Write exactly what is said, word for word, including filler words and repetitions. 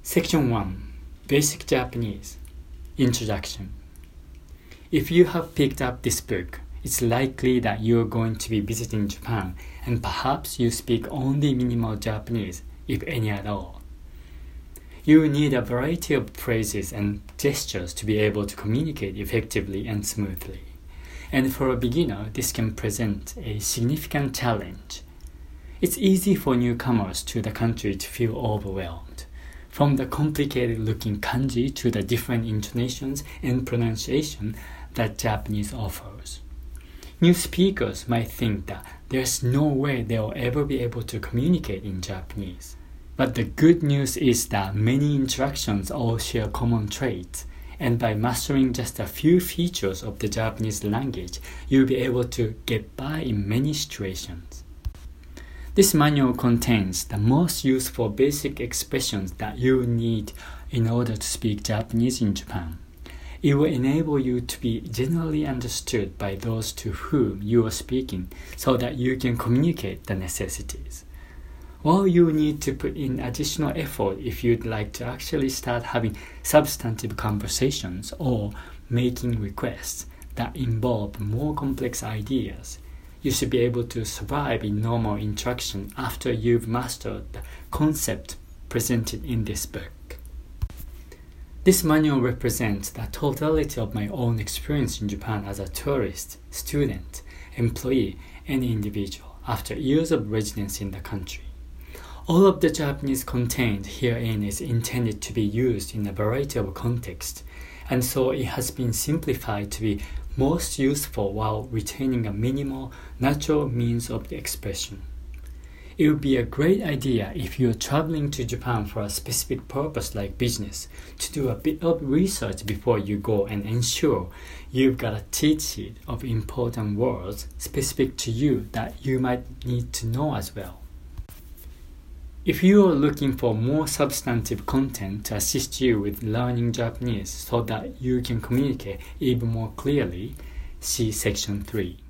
Section one. Basic Japanese. Introduction. If you have picked up this book, it's likely that you are going to be visiting Japan, and perhaps you speak only minimal Japanese, if any at all. You need a variety of phrases and gestures to be able to communicate effectively and smoothly. And for a beginner, this can present a significant challenge. It's easy for newcomers to the country to feel overwhelmed, from the complicated-looking kanji to the different intonations and pronunciation that Japanese offers. New speakers might think that there's no way they'll ever be able to communicate in Japanese. But the good news is that many interactions all share common traits, and by mastering just a few features of the Japanese language, you'll be able to get by in many situations. This manual contains the most useful basic expressions that you need in order to speak Japanese in Japan. It will enable you to be generally understood by those to whom you are speaking so that you can communicate the necessities. While you need to put in additional effort if you'd like to actually start having substantive conversations or making requests that involve more complex ideas, you should be able to survive in normal interaction after you've mastered the concept presented in this book. This manual represents the totality of my own experience in Japan as a tourist, student, employee, and individual after years of residence in the country. All of the Japanese contained herein is intended to be used in a variety of contexts, and so it has been simplified to be most useful while retaining a minimal, natural means of expression. It would be a great idea if you're traveling to Japan for a specific purpose like business to do a bit of research before you go and ensure you've got a cheat sheet of important words specific to you that you might need to know as well. If you are looking for more substantive content to assist you with learning Japanese so that you can communicate even more clearly, see Section three.